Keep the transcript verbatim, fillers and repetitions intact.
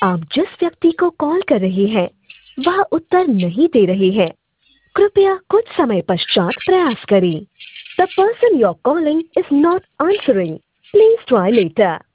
आप जिस व्यक्ति को कॉल कर रहे हैं वह उत्तर नहीं दे रहे हैं। कृपया कुछ समय पश्चात प्रयास करें। The person you are calling is not answering. Please try letter.